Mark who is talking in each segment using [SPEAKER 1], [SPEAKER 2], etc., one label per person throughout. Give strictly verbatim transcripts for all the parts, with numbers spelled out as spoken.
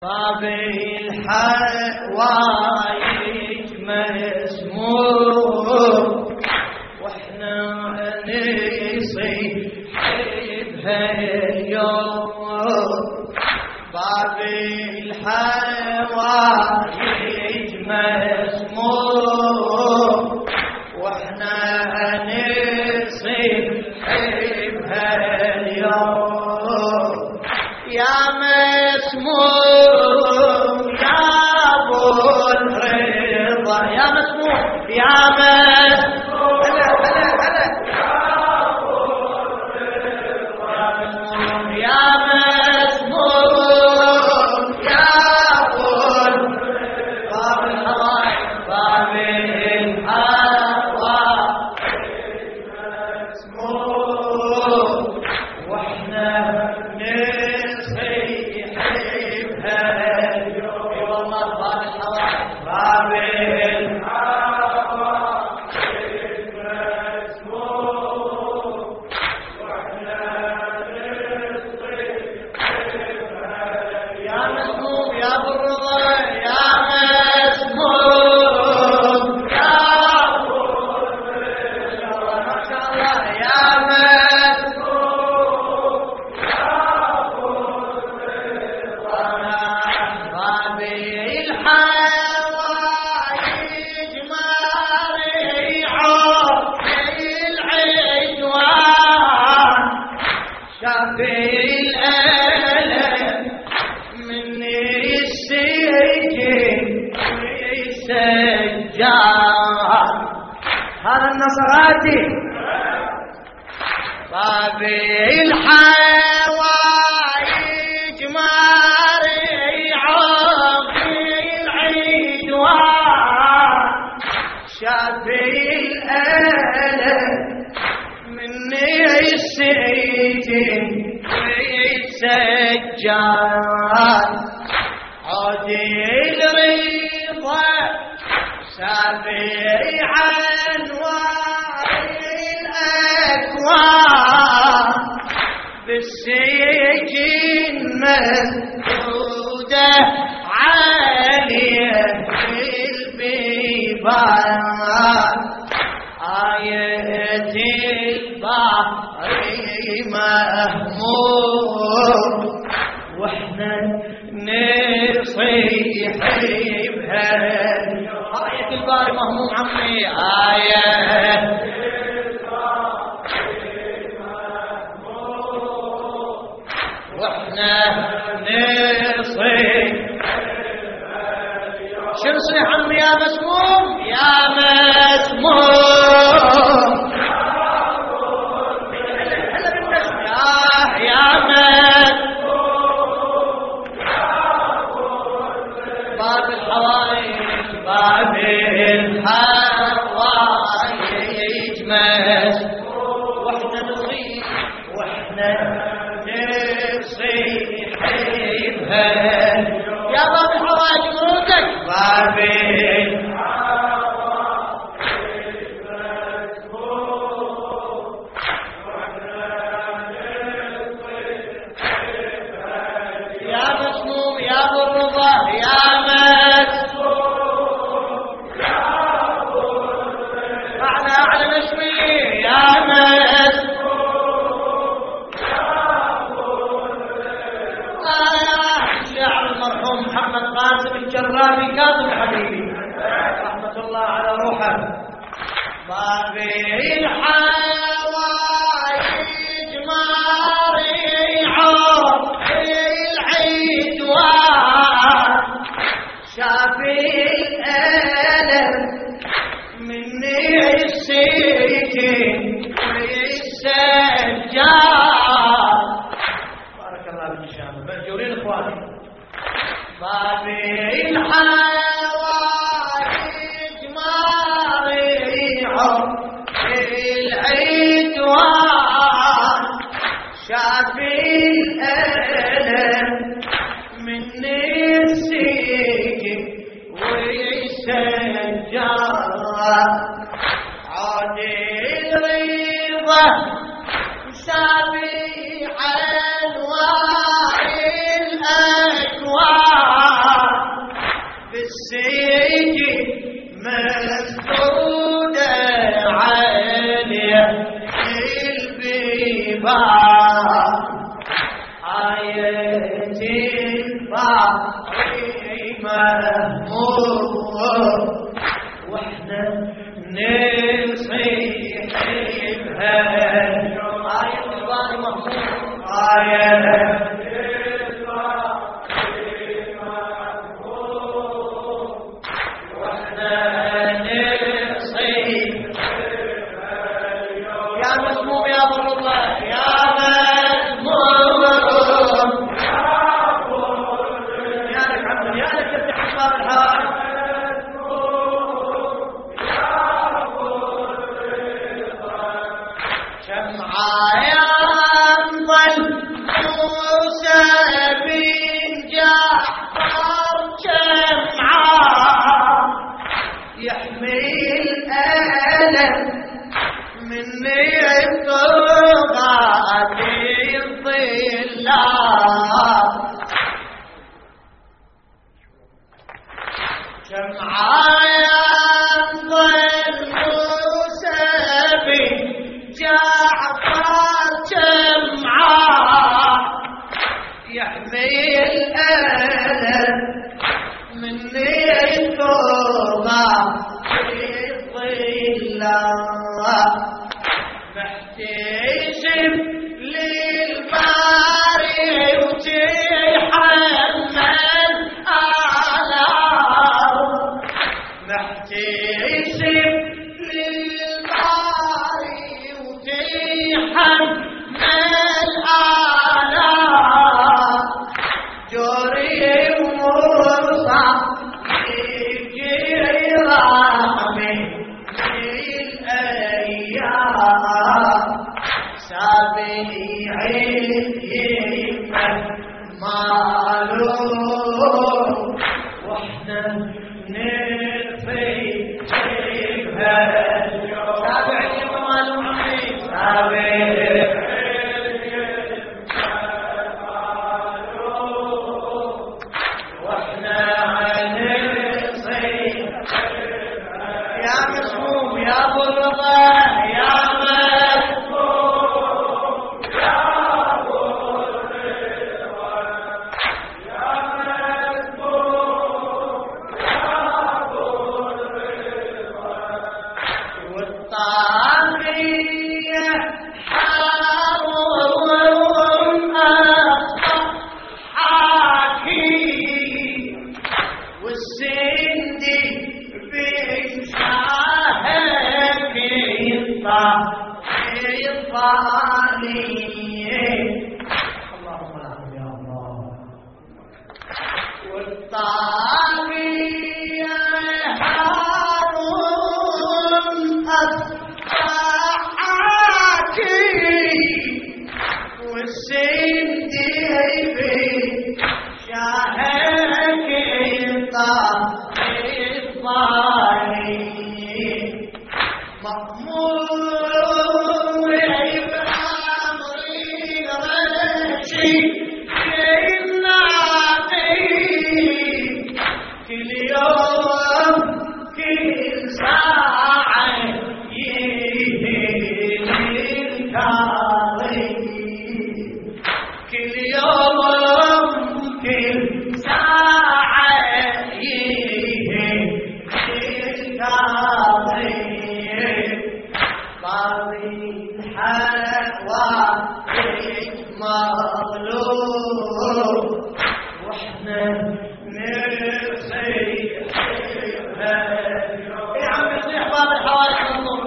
[SPEAKER 1] باب الحوايج مسموم واحنا نصيح بهاليوم. باب الحوايج مسموم واحنا نصيح بهاليوم. يا مسموم يا ابو الرضا يا مسموم يا مسموم هلا هلا هلا يا مسموم يا ابو الرضا. باب الحوايج باب الحوايج مسموم واحنا هذا النصراتي. باب الحوايج مريعة في العدوان شافي الألم مني السجن والسجان عودي الرضا سابعا الأكوان بالسجن مسدودة عالية في البيبان آية البحر مهموم واحنا نصيح بها. آية الباري مهموم عمي آية واحنا نصيح. شنو صيح عمي يا مسموم يا مسموم هلا بالنسم يا يا مسموم. باب الحوايج باب الحوايج مسموم واحنا نصيح واحنا يا باب الحوايج مروتك. باب الحوايج مسموم يا مسموم يا ابو الرضا يا مسموم يا ابو الرضا اعلى اعلى نشوي يا مسموم المرحوم محمد قاسم الجرابي كاظم حبيبي رحمة الله على روحه. باب الحوايج مريعة في العدوان شافي الألم مني السجن والسجان. بارك الله بن شام مأجورين اخواني. باب الحوايج مريعة في العدوان شافي الألم مني السجن والسجان عادي الرضا سابع أنواع الأكوان والسيدي مسدودة عليه البيبان آية الباقي مهموم واحنا نصيح بها آية الباقي مهموم آية محتسب للباري وتحمل آلام محتسب للباري وتحمل آلام جوري ومرصع يجري رامي سابعين معلوم واحنا نرفي بها سابعين معلوم عمي سابعين واحنا نرفي يا مسموم يا ابو الرضا يا اللهم لا يا الله والطاغية هارون أصبحاكي والسندي بشاهك الطاغي مأمور كل يوم كل ساعة يهين الكاظم كل يوم كل ساعة يهين الكاظم قاضي الحوادث مظلوم واحنا يا عم يصيح باب الحوادث مظلوم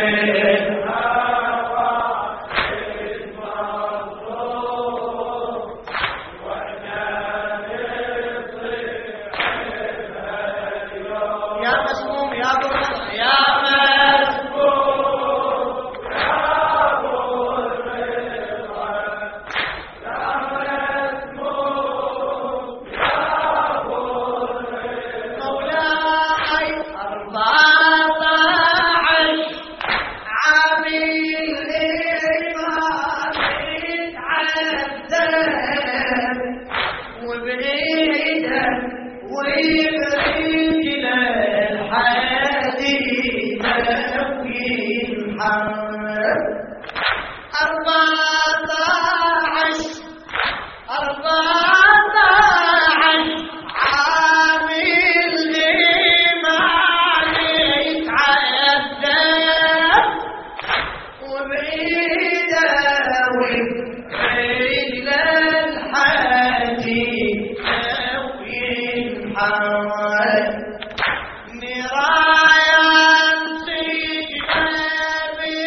[SPEAKER 1] يا مسموم يا ابو يا وبعيدة ويبعيد محمد نرايان سجنبي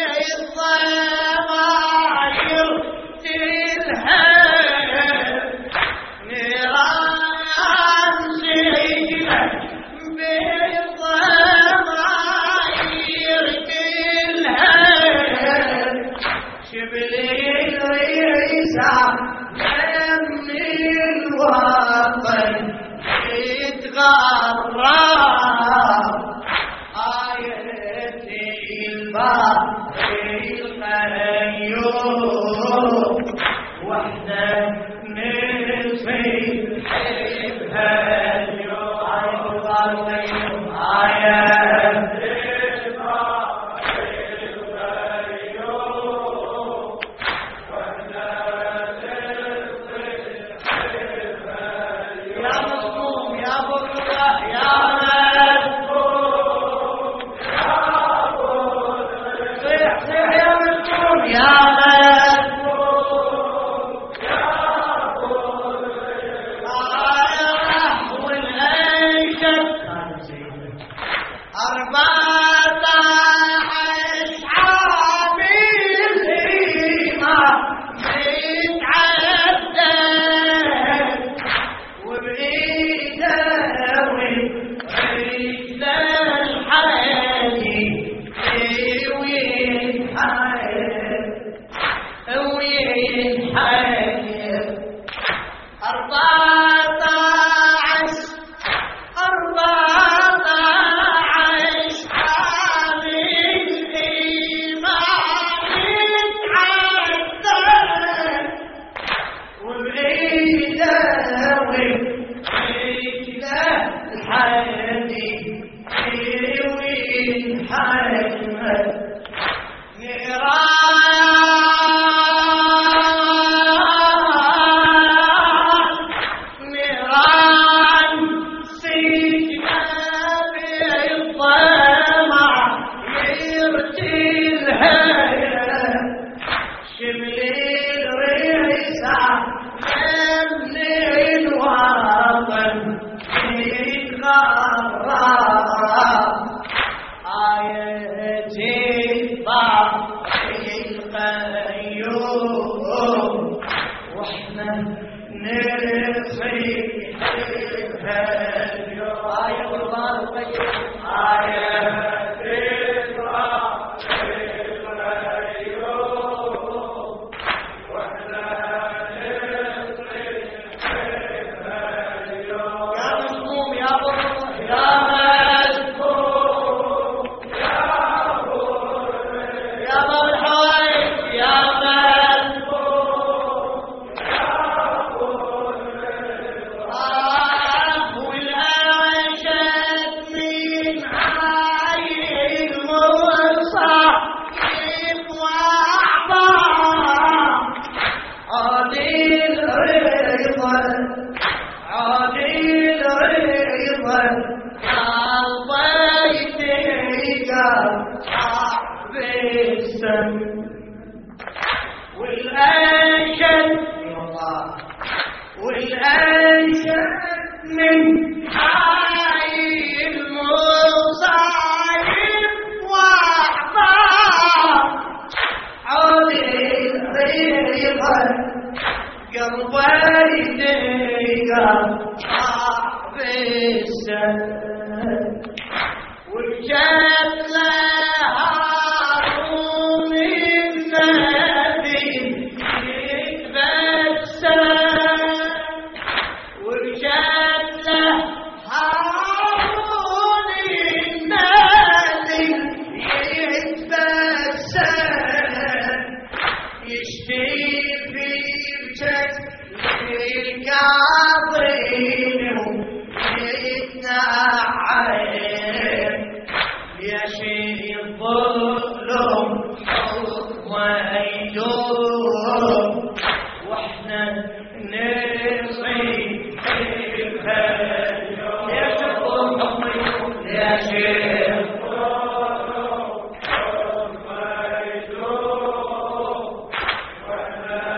[SPEAKER 1] الضماير تلهب نرايان سجنبي الضماير تلهب شبلي الريسة من الوطن يتغرب آيتي الباقي القيوم وحدة نصيب حبها اليوم آيتي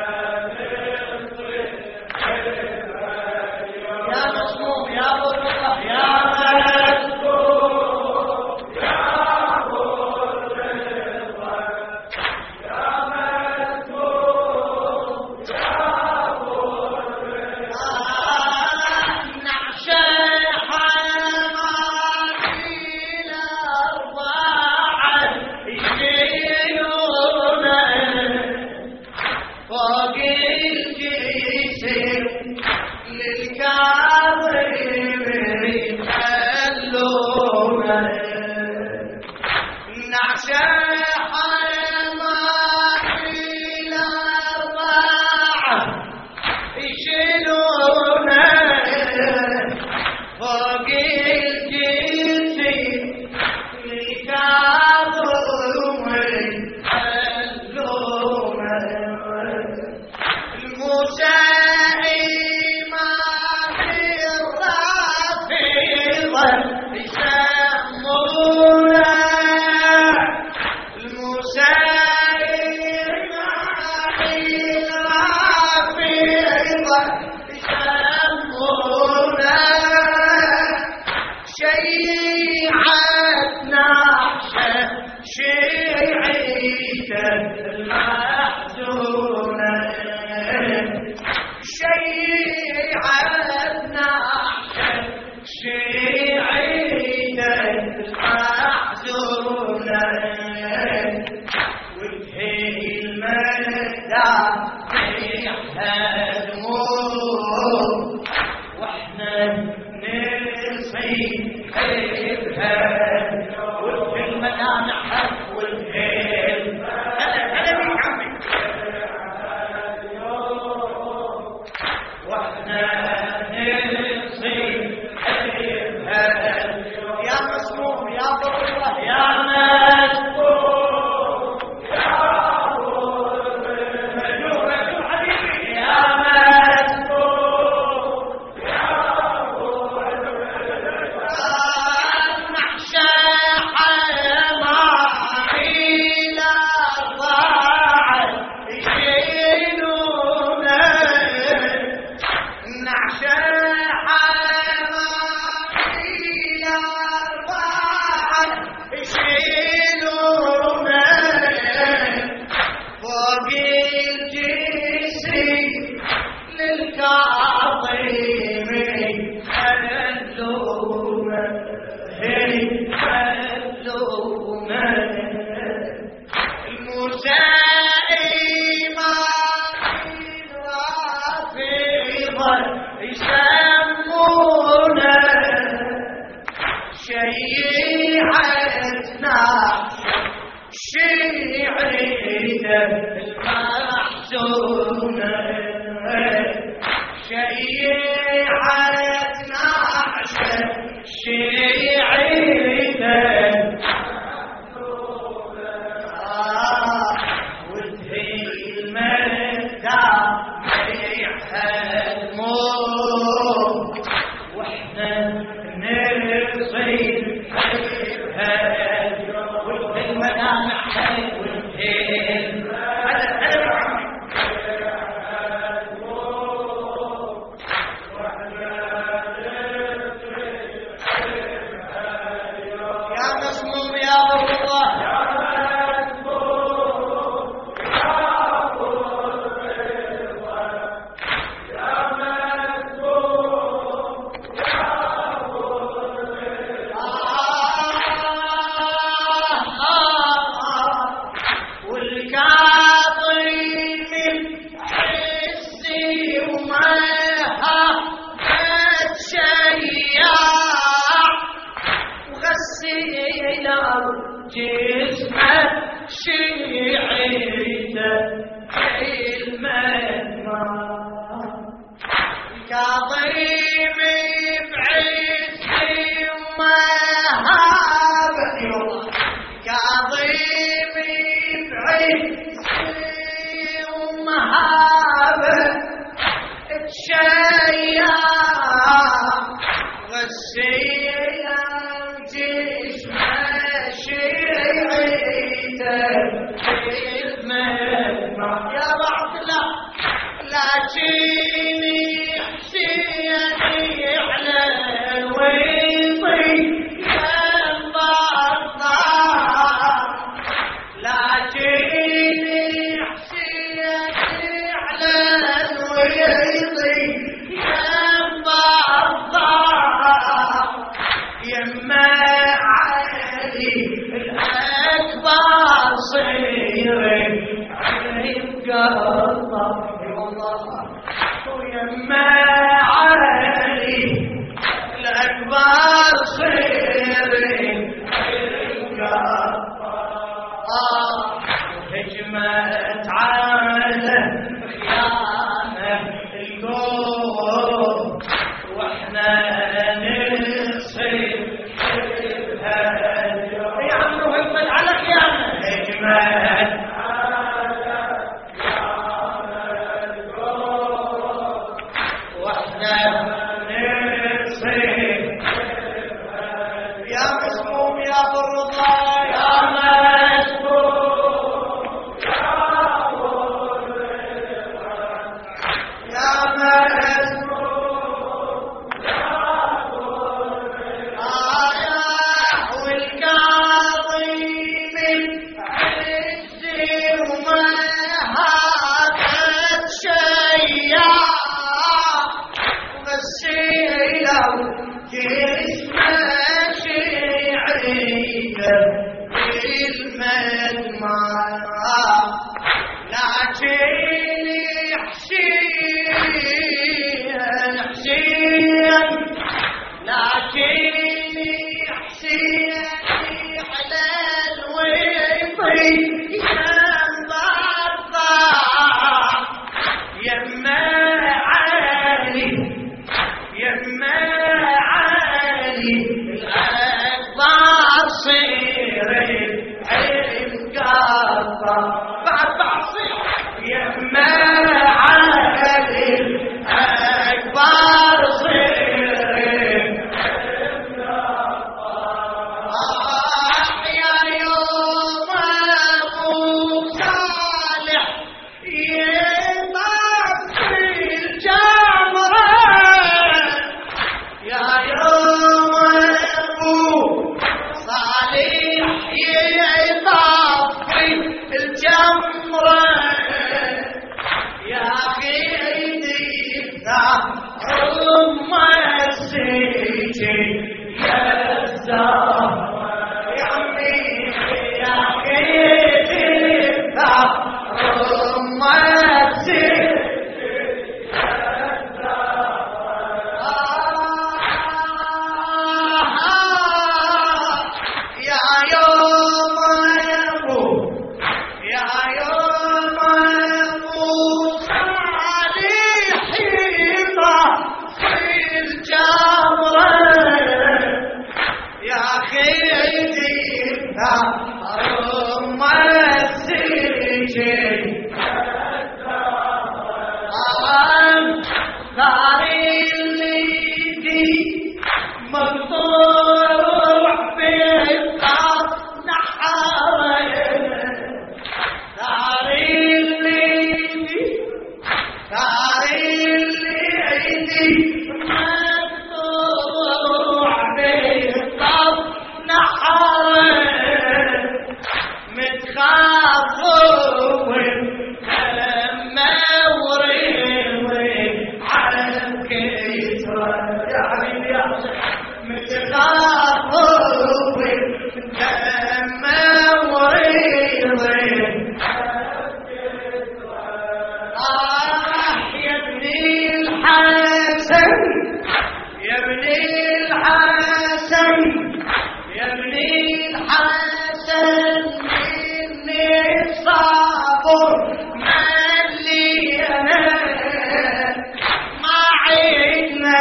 [SPEAKER 1] يا نصيحبها وفي المنام حق والهيل. هلا هلا بك عمي. واحنا نصيحبها يا مسموم يا ضرورة يا مسموم يا شيعتنا شيعتنا المحزونة شيعتنا شيعتنا وذي المدى مريحها الموت واحنا نصير والمنام حي والهيل. هذا هذا يا مسموم يا الله جسمه شيعته المنام كظيم بعزي ومهابه كظيم بعزي ومهابه تشيع غسيل جسمه يا بعض الله لا تجيني حسيني على الويطي ينبضى لا تجيني حسيني على الويطي ينبضى يما علي الأكبر صيري قلبه ويما علي الأكبر صيري هجمت على خيانة القوم واحنا نصير يا عمرو هجمت على خيانة هجمت يا مسموم يا ضر الله يا مسموم يا ضر الأكبر صير العين قطة بعد بعصير يما علي الأكبر صير العين قطة يا يوم أبو صالح يطفي الجمرة يا يوم أبو صالح يطفي الجمرة يا قيدي أم السجن يا الزهرة يا عمي يا قيدي أم السجن يا يوم أبو يا يوم أبو صالح يطفي الجمرة يا خيدي أم السجن ثاري الليدي مقطوع بالقاف نحره ثاري الليدي ثاري الليدي مقطوع بالقاف نحره متخافون لما وريوي على الكسرة يعني يا متخافون لما وريوي آه يا ابني الحسن يا ابني الحسن يا ابني الحسن مني صابر ملينا ما عيدنا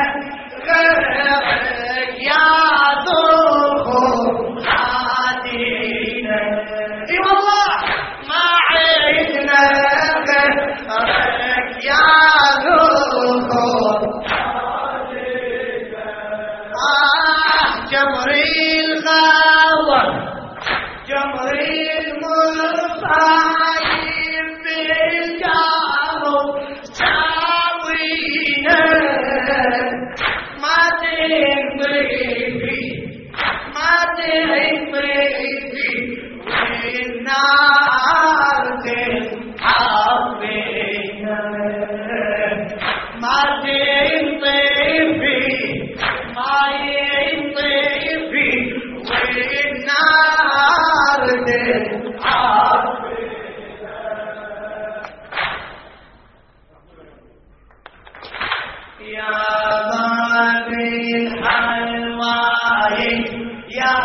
[SPEAKER 1] غيرك يا دخول خادينا اي والله ما عيدنا غيرك يا دخول آه جمري الغاوة جمري المصايب بالجارو ساوينا ما تنطريفي ما تنطريفي والنار تنحبينا ما تنطريفي ما ينطفي والنار تنحبينا يا بابي الحلواي يا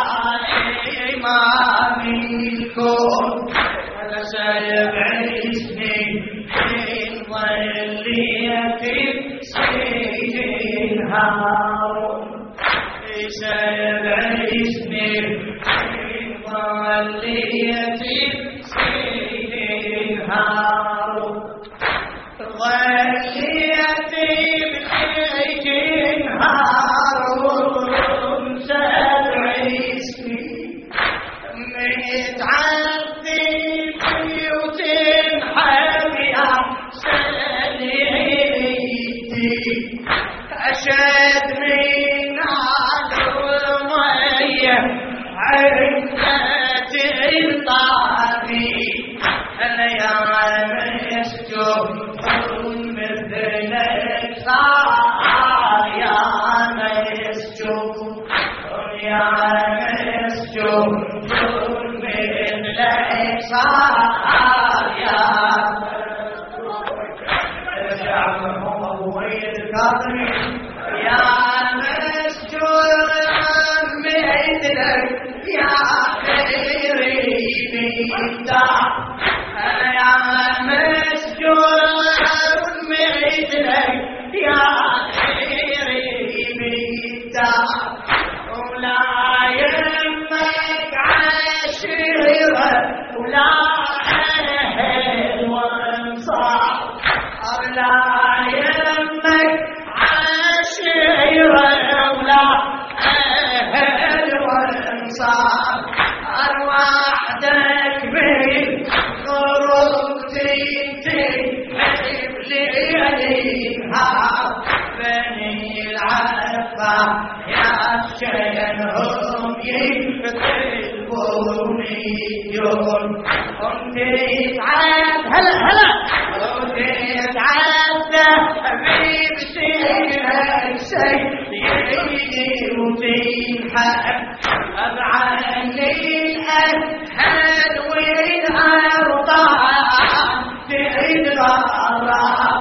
[SPEAKER 1] إمام الكون أنا سيبع اسمي من ظليتي سجن هارون سيبع اسمي من ظليتي سجن هارون ظليتي بسجن هارون سيبع اسمي متعدي بيوت حبي أحسن ليدي أشد من المية عدت الطابي أنا يا مسجون مثلك صار يا مسجون يا مسجون مثلك صار يا يا مسجون مثلك يا خيري بيدا أنا يا مسجون مثلك يا خيري بيدا ولا يمك عشيرة ولا أهل وانصار لا يمك عشيرة ولا أهل وانصار أرواحك بالقرب تحب لياليها بني العفا يا شينهم يقلبوني يوم هم تتعب هلا هلا هم تتعب حبيب سيرك سيدي وتنحب أبعد للأهل والأرضاء تتغرب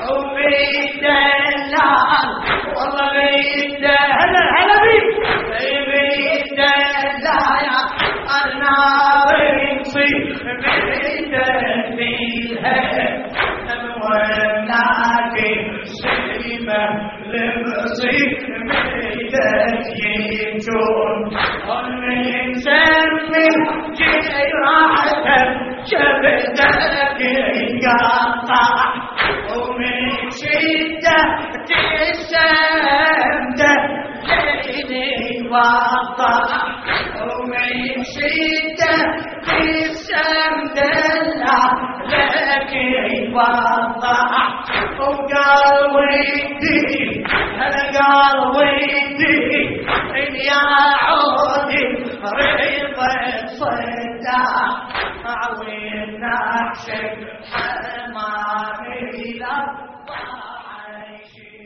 [SPEAKER 1] وبالدلال والله بالدلال هلا بيك بالدلال النار يصير بالدلال ولكن سلمة لبصير بالدلال ومن سمي جراحة شبدك يقطع ومن شدة السمدة ليلي وضع ومن شدة السمدة لك وضع وقال ودي أنا قال ودي يا عودي ريضة صدع عوين نحشك حمامي لطعيشي